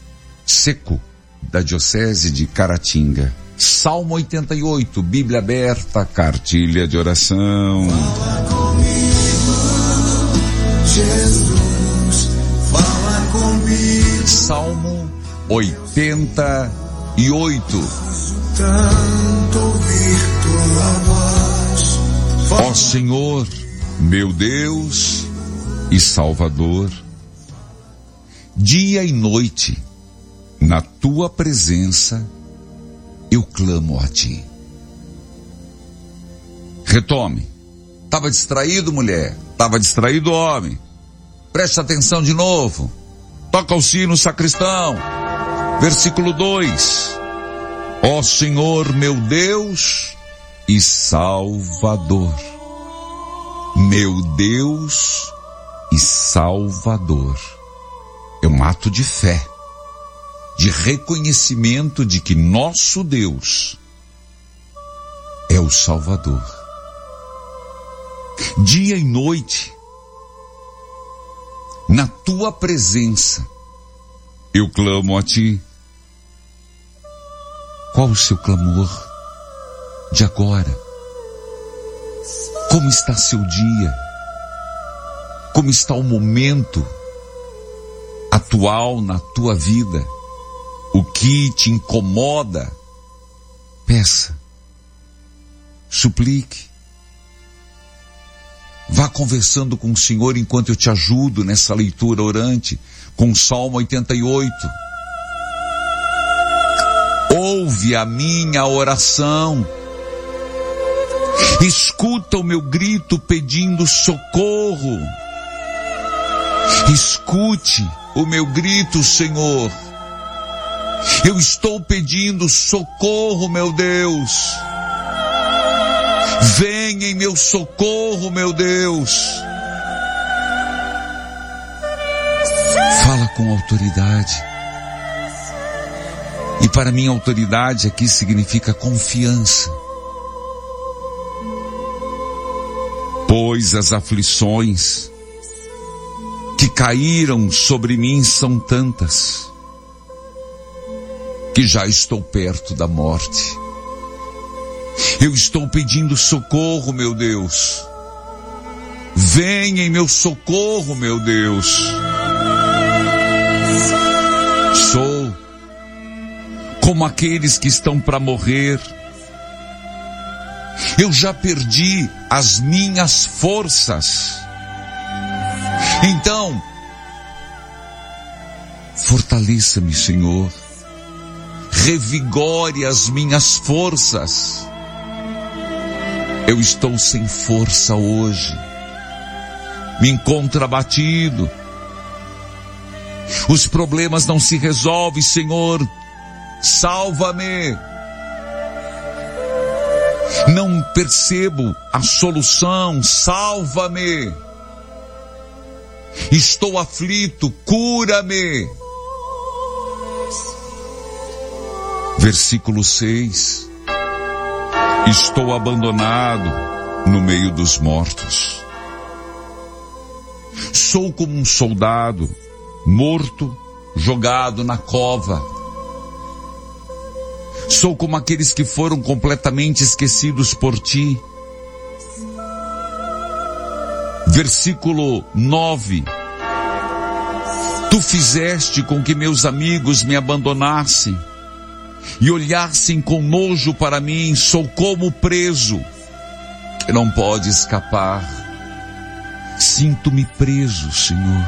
Seco, da Diocese de Caratinga. Salmo oitenta e oito, Bíblia aberta, cartilha de oração.
Fala comigo, Jesus, fala comigo.
Salmo oitenta e oito.
Tanto ouvir tua voz.
Ó Senhor, meu Deus e Salvador, dia e noite, na tua presença, eu clamo a ti. Retome. Estava distraído, mulher? Estava distraído, homem? Preste atenção de novo. Toca o sino, sacristão. Versículo dois. Ó Senhor, meu Deus e Salvador. Meu Deus e Salvador. É um ato de fé, de reconhecimento de que nosso Deus é o Salvador. Dia e noite, na tua presença, eu clamo a ti. Qual o seu clamor de agora? Como está seu dia? Como está o momento atual na tua vida? O que te incomoda? Peça. Suplique. Vá conversando com o Senhor enquanto eu te ajudo nessa leitura orante com o Salmo oitenta e oito. ouve a minha oração. Escuta o meu grito pedindo socorro. Escute o meu grito, Senhor. Eu estou pedindo socorro, meu Deus. Venha em meu socorro, meu Deus. Fala com autoridade. E para mim, autoridade aqui significa confiança. Pois as aflições que caíram sobre mim são tantas, que já estou perto da morte. Eu estou pedindo socorro, meu Deus. Venha em meu socorro, meu Deus. Sou como aqueles que estão para morrer. Eu já perdi as minhas forças. Então, fortaleça-me, Senhor. Revigore as minhas forças. Eu estou sem força hoje. Me encontro abatido. Os problemas não se resolvem, Senhor. Salva-me. Não percebo a solução. Salva-me. Estou aflito. Cura-me. Versículo seis. Estou abandonado no meio dos mortos. Sou como um soldado morto, jogado na cova. Sou como aqueles que foram completamente esquecidos por ti. Versículo nove. Tu fizeste com que meus amigos me abandonassem e olhassem com nojo para mim. Sou como preso que não pode escapar. Sinto-me preso, Senhor.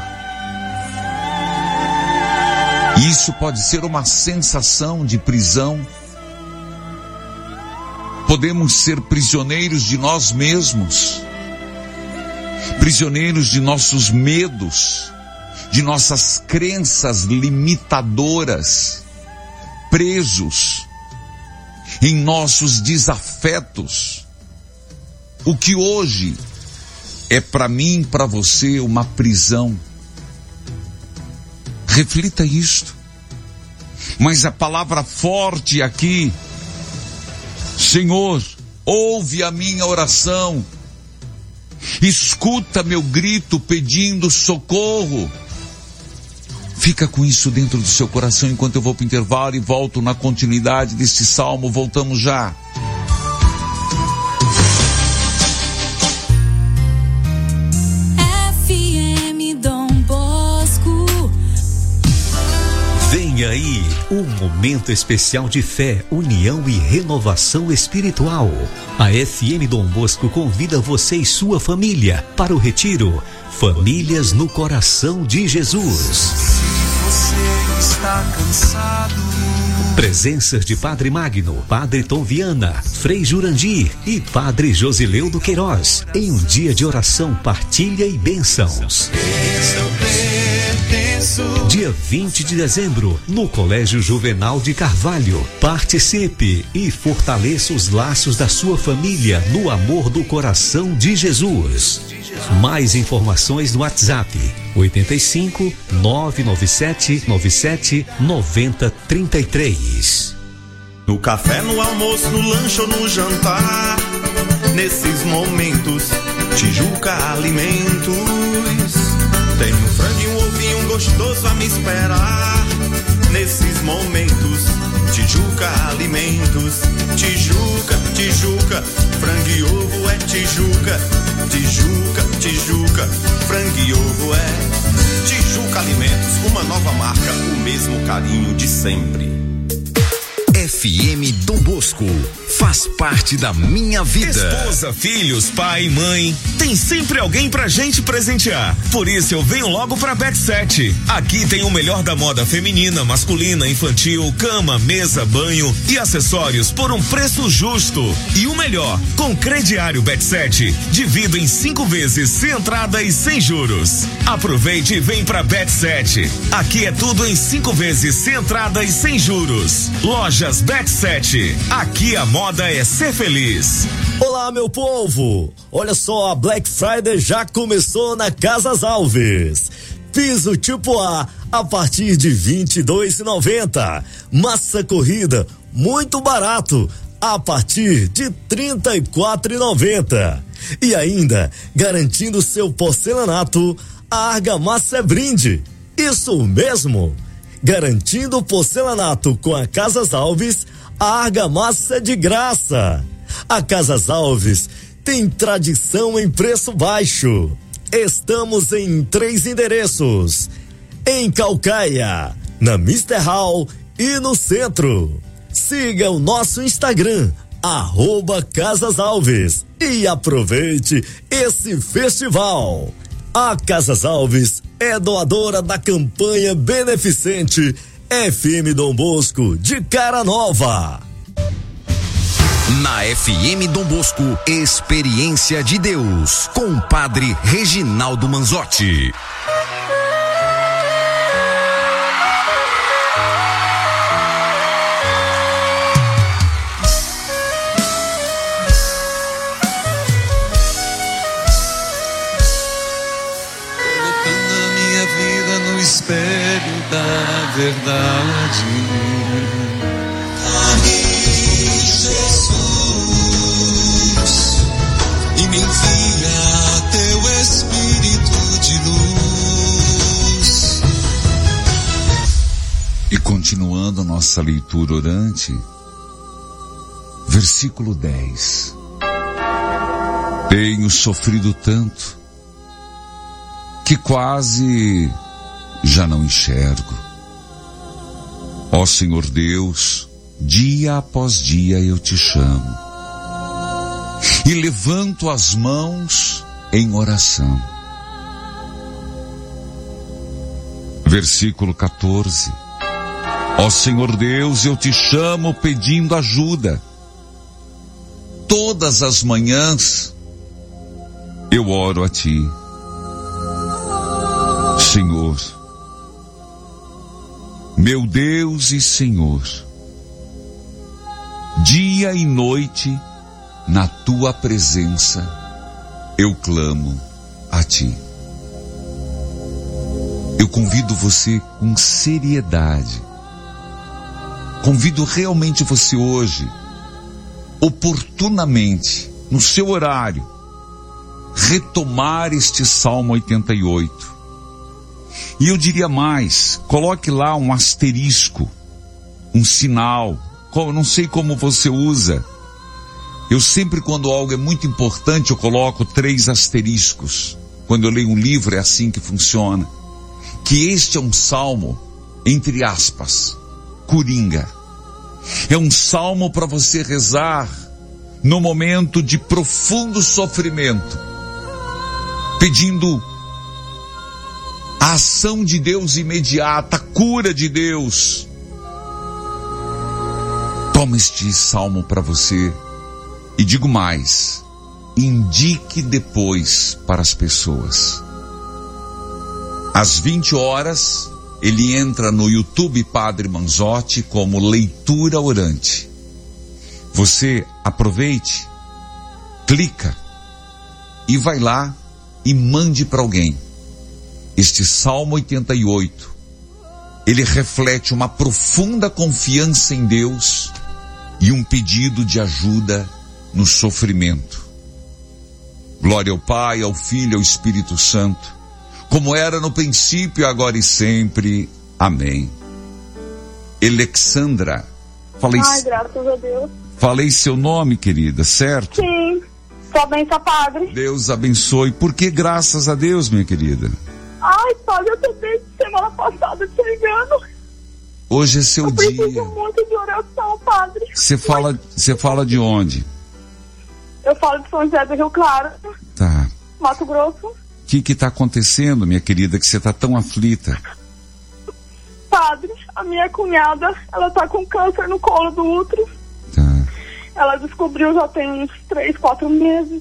Isso pode ser uma sensação de prisão. Podemos ser prisioneiros de nós mesmos, prisioneiros de nossos medos, de nossas crenças limitadoras, presos em nossos desafetos. O que hoje é para mim, para você, uma prisão. Reflita isto. Mas a palavra forte aqui: Senhor, ouve a minha oração. Escuta meu grito pedindo socorro. Fica com isso dentro do seu coração enquanto eu vou para o intervalo e volto na continuidade deste salmo. Voltamos já.
F M Dom Bosco.
Vem aí um momento especial de fé, união e renovação espiritual. A F M Dom Bosco convida você e sua família para o retiro Famílias no Coração de Jesus.
Você está cansado.
Presenças de Padre Magno, Padre Tom Viana, Frei Jurandir e Padre Josileudo Queiroz, em um dia de oração, partilha e bênçãos. Dia vinte de dezembro, no Colégio Juvenal de Carvalho. Participe e fortaleça os laços da sua família no amor do coração de Jesus. Mais informações no WhatsApp oito cinco, nove nove sete, nove sete, nove zero três três.
No café, no almoço, no lanche ou no jantar, nesses momentos, Tijuca Alimentos. Tem um frango e um ovinho gostoso a me esperar. Nesses momentos, Tijuca Alimentos. Tijuca, Tijuca, frango e ovo é Tijuca. Tijuca, Tijuca, frango e ovo é Tijuca Alimentos. Uma nova marca, o mesmo carinho de sempre.
F F M Dom Bosco faz parte da minha vida.
Esposa, filhos, pai, mãe, tem sempre alguém pra gente presentear. Por isso eu venho logo pra Bet sete. Aqui tem o melhor da moda feminina, masculina, infantil, cama, mesa, banho e acessórios por um preço justo. E o melhor, com crediário Bet sete, divido em cinco vezes sem entrada e sem juros. Aproveite e vem pra Bet sete. Aqui é tudo em cinco vezes sem entrada e sem juros. Lojas Bet sete. Aqui a moda é ser feliz.
Olá, meu povo! Olha só, a Black Friday já começou na Casas Alves. Piso tipo A a partir de vinte e dois reais e noventa centavos. Massa corrida muito barato a partir de trinta e quatro reais e noventa centavos. E ainda garantindo seu porcelanato, a argamassa é brinde. Isso mesmo! Garantindo porcelanato com a Casas Alves, a argamassa é de graça. A Casas Alves tem tradição em preço baixo. Estamos em três endereços: em Caucaia, na Mister Hall e no centro. Siga o nosso Instagram, arroba Casas Alves, e aproveite esse festival. A Casas Alves é doadora da campanha beneficente F M Dom Bosco de Cara Nova.
Na F M Dom Bosco, Experiência de Deus, com o Padre Reginaldo Manzotti.
Espelho da verdade.
Ame Jesus e me envia teu Espírito de luz.
E continuando nossa leitura orante, versículo dez. Tenho sofrido tanto que quase já não enxergo. Ó Senhor Deus, dia após dia eu te chamo e levanto as mãos em oração. Versículo quatorze. Ó Senhor Deus, eu te chamo pedindo ajuda. Todas as manhãs eu oro a ti. Senhor, meu Deus e Senhor, dia e noite, na tua presença, eu clamo a ti. Eu convido você com seriedade, convido realmente você hoje, oportunamente, no seu horário, retomar este Salmo oitenta e oito. E eu diria mais, coloque lá um asterisco, um sinal, eu não sei como você usa. Eu sempre, quando algo é muito importante, eu coloco três asteriscos. Quando eu leio um livro é assim que funciona. Que este é um salmo, entre aspas, coringa. É um salmo para você rezar no momento de profundo sofrimento, pedindo a ação de Deus imediata, a cura de Deus. Toma este salmo para você e digo mais, indique depois para as pessoas. Às vinte horas, ele entra no YouTube Padre Manzotti como leitura orante. Você aproveite, clica e vai lá e mande para alguém. Este Salmo oitenta e oito, ele reflete uma profunda confiança em Deus e um pedido de ajuda no sofrimento. Glória ao Pai, ao Filho e ao Espírito Santo, como era no princípio, agora e sempre. Amém. Alexandra, falei,
Ai, graças a Deus.
Falei seu nome, querida, certo?
Sim, sua bênção, Padre.
Deus abençoe. Por que graças a Deus, minha querida?
Ai, Padre, eu tô desde semana passada te ligando.
Hoje é seu
eu
dia.
Eu preciso muito de oração, padre.
Você fala, você fala de onde?
Eu falo de São José do Rio Claro.
Tá.
Mato Grosso.
O que que tá acontecendo, minha querida, que você tá tão aflita?
Padre, a minha cunhada, ela tá com câncer no colo do útero.
Tá.
Ela descobriu já tem uns três, quatro meses.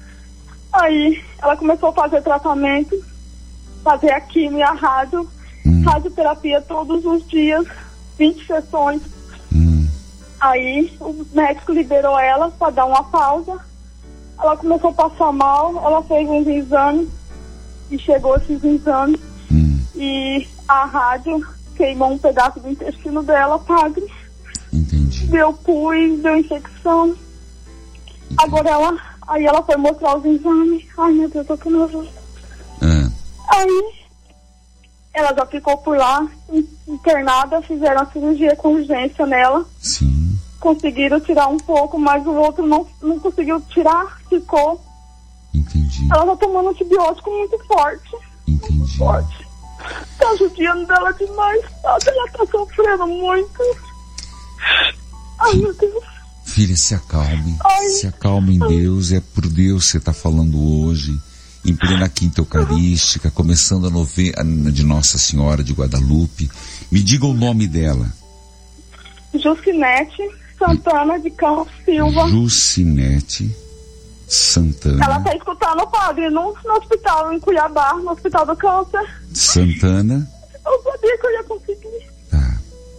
Aí, ela começou a fazer tratamento, fazer a quimio e a rádio, hum. radioterapia todos os dias, vinte sessões.
Hum.
Aí, o médico liberou ela para dar uma pausa. Ela começou a passar mal, ela fez uns exames, e chegou esses exames,
hum.
e a rádio queimou um pedaço do intestino dela, padre.
Entendi.
Deu pus, deu infecção. Entendi. Agora ela, aí ela foi mostrar os exames. Ai, meu Deus, eu tô nervosa.
Ah.
Aí, ela já ficou por lá, internada, fizeram a cirurgia com urgência nela.
Sim.
Conseguiram tirar um pouco, mas o outro não, não conseguiu tirar, ficou.
Entendi.
Ela tá tomando antibiótico muito forte.
Entendi.
Muito forte. Tá judiando dela demais, sabe? Ela tá sofrendo muito. Ai, meu Deus.
Filha, se acalme.
Ai.
Se acalme em Deus. É por Deus que você está falando hoje. Em plena quinta eucarística, começando a novena de Nossa Senhora de Guadalupe. Me diga o nome dela.
Jucinete Santana de Campos Silva.
Jucinete Santana.
Ela tá escutando o padre no, no hospital em Cuiabá, no Hospital do Câncer.
Santana.
Eu sabia que eu ia conseguir.
Tá.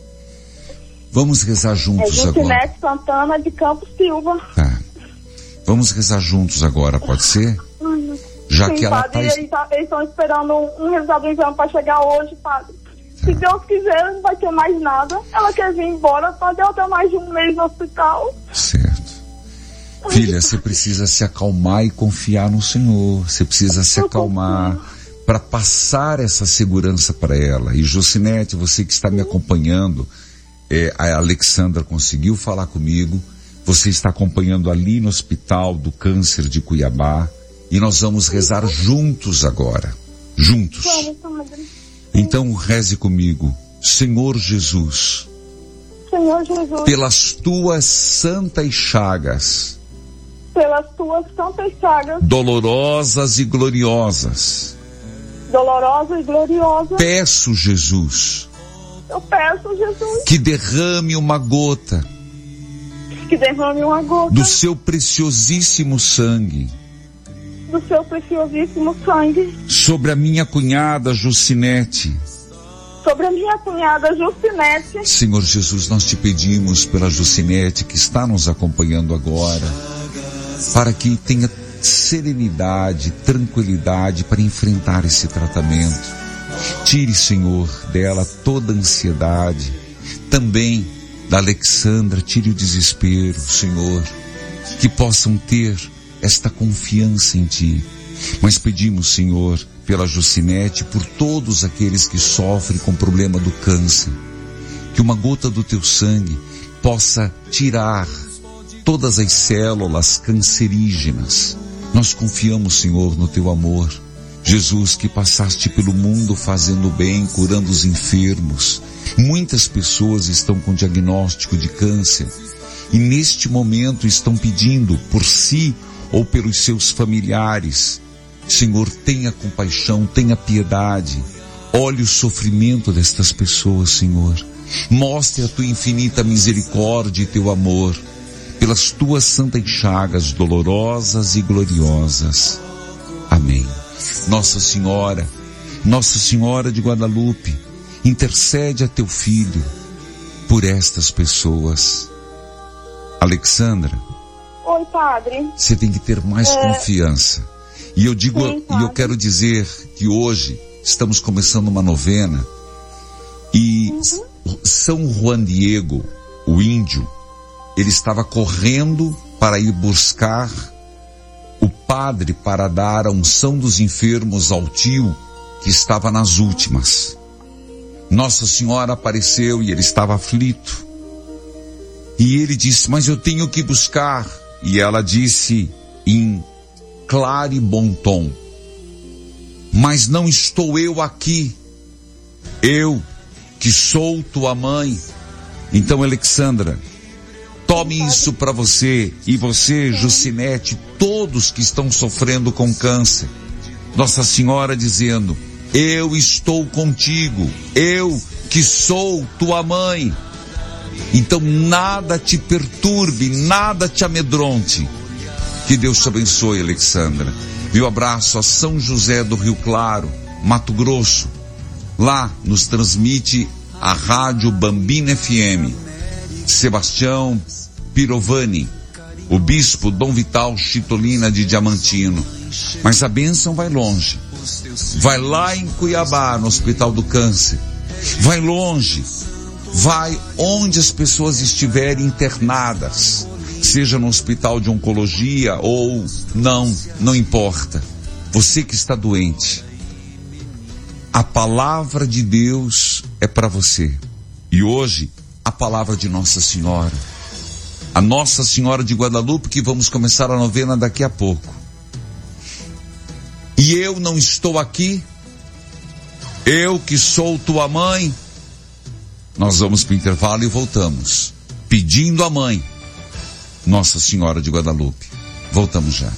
Vamos rezar juntos
é
agora.
Jucinete Santana de Campos Silva.
Tá. Vamos rezar juntos agora, pode ser?
Ai,
Já
sim,
que ela
padre,
tá...
eles tá, estão esperando um, um resultado do exame para chegar hoje, padre. Se Deus quiser, não vai ter mais nada. Ela quer vir embora, padre. Ela tá mais de um mês no hospital.
Certo. Filha, você precisa se acalmar e confiar no Senhor. Você precisa se acalmar para passar essa segurança para ela. E Jucinete, você que está me acompanhando, é, a Alexandra conseguiu falar comigo. Você está acompanhando ali no Hospital do Câncer de Cuiabá. E nós vamos rezar juntos agora. Juntos. Então reze comigo. Senhor Jesus.
Senhor Jesus.
Pelas tuas santas chagas.
Pelas tuas santas chagas.
Dolorosas e gloriosas.
Dolorosa e gloriosa.
Peço, Jesus.
Eu peço, Jesus.
Que derrame uma gota.
Que derrame uma gota.
Do seu preciosíssimo sangue.
Do seu preciosíssimo sangue.
Sobre a minha cunhada Jucinete.
Sobre a minha cunhada Jucinete.
Senhor Jesus, nós te pedimos pela Jucinete que está nos acompanhando agora, para que tenha serenidade, tranquilidade para enfrentar esse tratamento. Tire, Senhor, dela toda a ansiedade. Também da Alexandra, tire o desespero, Senhor, que possam ter esta confiança em Ti. Mas pedimos, Senhor, pela Jucinete, por todos aqueles que sofrem com o problema do câncer, que uma gota do Teu sangue possa tirar todas as células cancerígenas. Nós confiamos, Senhor, no Teu amor. Jesus, que passaste pelo mundo fazendo bem, curando os enfermos. Muitas pessoas estão com diagnóstico de câncer e neste momento estão pedindo por si ou pelos seus familiares. Senhor, tenha compaixão, tenha piedade. Olhe o sofrimento destas pessoas, Senhor. Mostre a Tua infinita misericórdia e Teu amor pelas Tuas santas chagas dolorosas e gloriosas. Amém. Nossa Senhora, Nossa Senhora de Guadalupe, intercede a Teu Filho por estas pessoas. Alexandra.
Oi, padre.
Você tem que ter mais é... confiança. E eu digo, Sim, e eu quero dizer que hoje estamos começando uma novena e uhum. São Juan Diego, o índio, ele estava correndo para ir buscar o padre para dar a unção dos enfermos ao tio que estava nas últimas. Nossa Senhora apareceu e ele estava aflito. E ele disse, mas eu tenho que buscar. E ela disse em claro e bom tom, mas não estou eu aqui. Eu que sou tua mãe. Então, Alexandra, tome isso para você, e você, Jucinete, todos que estão sofrendo com câncer. Nossa Senhora dizendo: eu estou contigo, eu que sou tua mãe. Então nada te perturbe, nada te amedronte. Que Deus te abençoe, Alexandra. Meu abraço a São José do Rio Claro, Mato Grosso. Lá nos transmite a Rádio Bambina F M. Sebastião Pirovani, o bispo Dom Vital Chitolina de Diamantino. Mas a bênção vai longe. Vai lá em Cuiabá, no Hospital do Câncer. Vai longe. Vai onde as pessoas estiverem internadas, seja no hospital de oncologia ou não, não importa. Você que está doente, a palavra de Deus é para você. E hoje, a palavra de Nossa Senhora. A Nossa Senhora de Guadalupe, que vamos começar a novena daqui a pouco. E eu não estou aqui, eu que sou tua mãe. Nós vamos para o intervalo e voltamos, pedindo a mãe, Nossa Senhora de Guadalupe. Voltamos já.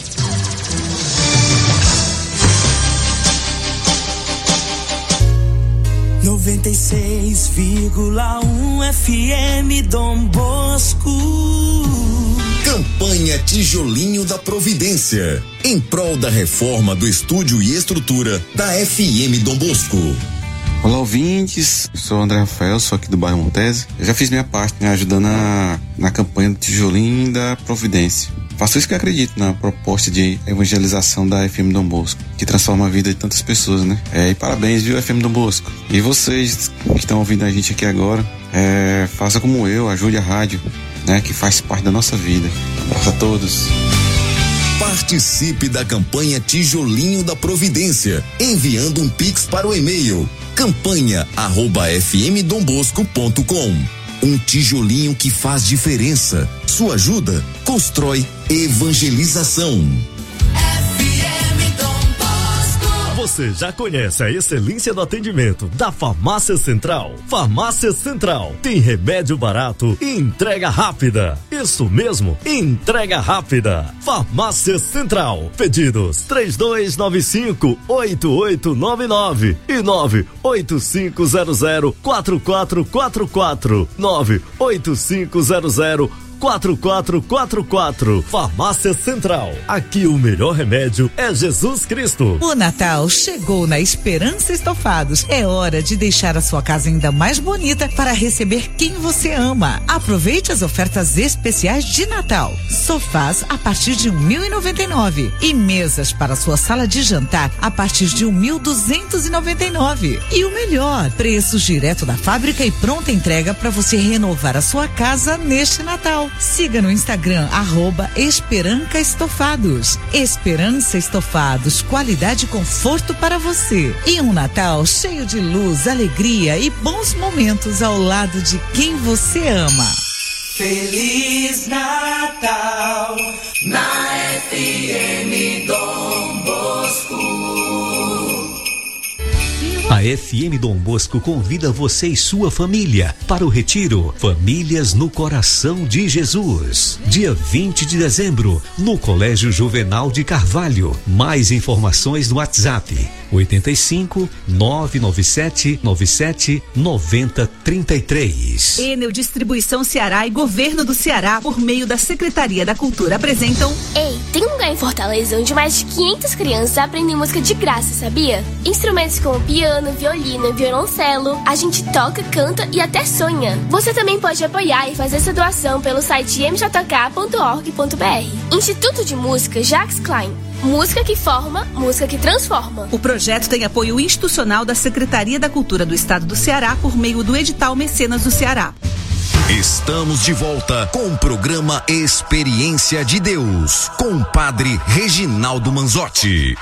noventa e seis vírgula um F M Dom Bosco.
Campanha Tijolinho da Providência, em prol da reforma do estúdio e estrutura da F M Dom Bosco.
Olá, ouvintes, eu sou o André Rafael, sou aqui do bairro Montese. Eu já fiz minha parte, né, ajudando na, na campanha do Tijolinho da Providência. Faço isso que eu acredito na proposta de evangelização da F M Dom Bosco, que transforma a vida de tantas pessoas, né? É, e parabéns, viu, F M Dom Bosco? E vocês que estão ouvindo a gente aqui agora, é, faça como eu, ajude a rádio, né, que faz parte da nossa vida. Abraço a todos.
Participe da campanha Tijolinho da Providência, enviando um pix para o e-mail campanha arroba f m dom bosco ponto com. Um tijolinho que faz diferença. Sua ajuda constrói evangelização.
Você já conhece a excelência do atendimento da Farmácia Central? Farmácia Central tem remédio barato e entrega rápida. Isso mesmo, entrega rápida. Farmácia Central. Pedidos três dois nove cinco, oito oito nove nove e nove oito cinco zero zero quatro quatro quatro quatro. nove oito cinco zero zero quatro quatro quatro quatro. Farmácia Central. Aqui o melhor remédio é Jesus Cristo.
O Natal chegou na Esperança Estofados. É hora de deixar a sua casa ainda mais bonita para receber quem você ama. Aproveite as ofertas especiais de Natal. Sofás a partir de mil e noventa e nove e mesas para sua sala de jantar a partir de mil duzentos e noventa e nove. E o melhor, preços direto da fábrica e pronta entrega para você renovar a sua casa neste Natal. Siga no Instagram, arroba Esperança Estofados. Esperança Estofados, qualidade e conforto para você. E um Natal cheio de luz, alegria e bons momentos ao lado de quem você ama.
Feliz Natal na F M Dom Bosco.
A F M Dom Bosco convida você e sua família para o retiro Famílias no Coração de Jesus, dia vinte de dezembro, no Colégio Juvenal de Carvalho. Mais informações no WhatsApp oitenta e cinco, nove nove sete nove sete nove zero três três.
Enel Distribuição Ceará e Governo do Ceará, por meio da Secretaria da Cultura, apresentam...
Ei, tem um lugar em Fortaleza onde mais de quinhentas crianças aprendem música de graça, sabia? Instrumentos como piano, violino, violoncelo, a gente toca, canta e até sonha. Você também pode apoiar e fazer essa doação pelo site m j k ponto org ponto b r. Instituto de Música Jacques Klein. Música que forma, música que transforma.
O projeto tem apoio institucional da Secretaria da Cultura do Estado do Ceará por meio do edital Mecenas do Ceará.
Estamos de volta com o programa Experiência de Deus, com o Padre Reginaldo Manzotti.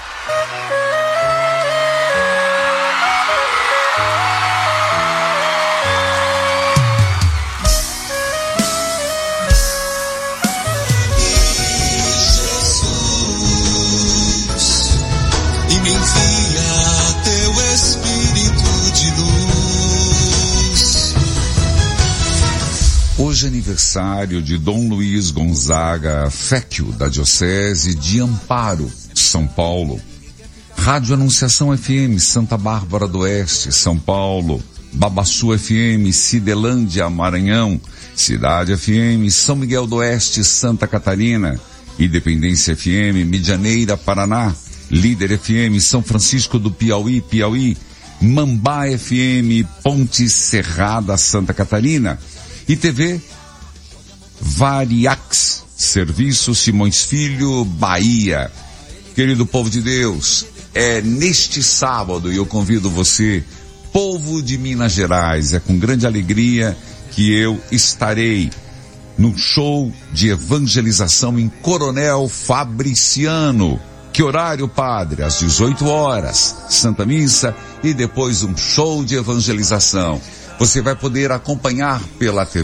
E me envia teu Espírito de luz.
Hoje é aniversário de Dom Luiz Gonzaga Féquio, da Diocese de Amparo, São Paulo. Rádio Anunciação F M, Santa Bárbara do Oeste, São Paulo. Babaçu F M, Cidelândia, Maranhão. Cidade F M, São Miguel do Oeste, Santa Catarina. Independência F M, Medianeira, Paraná. Líder F M, São Francisco do Piauí, Piauí. Mambá F M, Ponte Serrada, Santa Catarina. E T V Variax, Serviço Simões Filho, Bahia. Querido povo de Deus, é neste sábado e eu convido você, povo de Minas Gerais, é com grande alegria que eu estarei no show de evangelização em Coronel Fabriciano. Que horário, padre? Às dezoito horas, Santa Missa e depois um show de evangelização. Você vai poder acompanhar pela T V